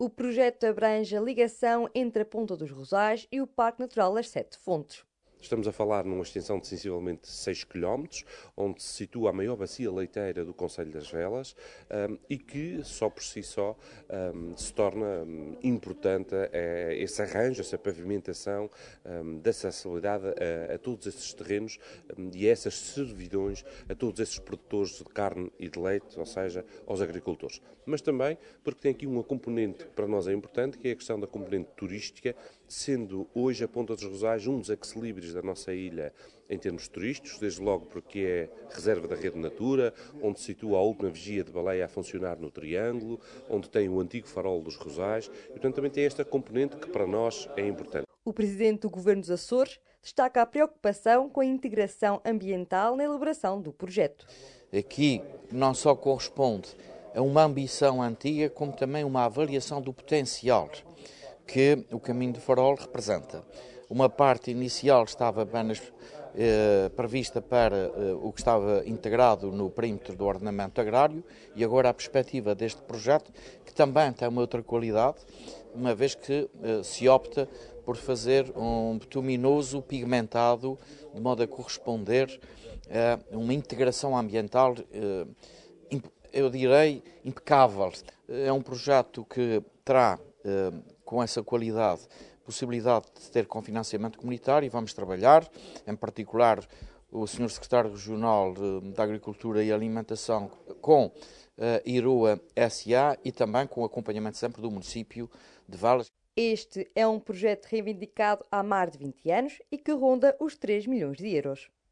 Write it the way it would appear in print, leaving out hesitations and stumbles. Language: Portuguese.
O projeto abrange a ligação entre a Ponta dos Rosais e o Parque Natural das Sete Fontes. Estamos a falar numa extensão de sensivelmente 6 km, onde se situa a maior bacia leiteira do Concelho das Velas e que, só por si só, se torna importante esse arranjo, essa pavimentação de acessibilidade a todos esses terrenos e a essas servidões, a todos esses produtores de carne e de leite, ou seja, aos agricultores. Mas também porque tem aqui uma componente que para nós é importante, que é a questão da componente turística, sendo hoje a Ponta dos Rosais um dos ex-libris da nossa ilha em termos turísticos, desde logo porque é reserva da Rede Natura, onde se situa a última vigia de baleia a funcionar no Triângulo, onde tem o antigo farol dos Rosais, e portanto também tem esta componente que para nós é importante. O presidente do Governo dos Açores destaca a preocupação com a integração ambiental na elaboração do projeto. Aqui não só corresponde a uma ambição antiga, como também uma avaliação do potencial que o Caminho do Farol representa. Uma parte inicial estava apenas prevista para o que estava integrado no perímetro do ordenamento agrário e agora a perspectiva deste projeto, que também tem uma outra qualidade, uma vez que se opta por fazer um bituminoso pigmentado, de modo a corresponder a uma integração ambiental, eu direi, impecável. É um projeto que terá, com essa qualidade, possibilidade de ter cofinanciamento comunitário e vamos trabalhar, em particular o Sr. Secretário Regional da Agricultura e Alimentação com a IRUA SA e também com o acompanhamento sempre do município de Velas. Este é um projeto reivindicado há mais de 20 anos e que ronda os 3 milhões de euros.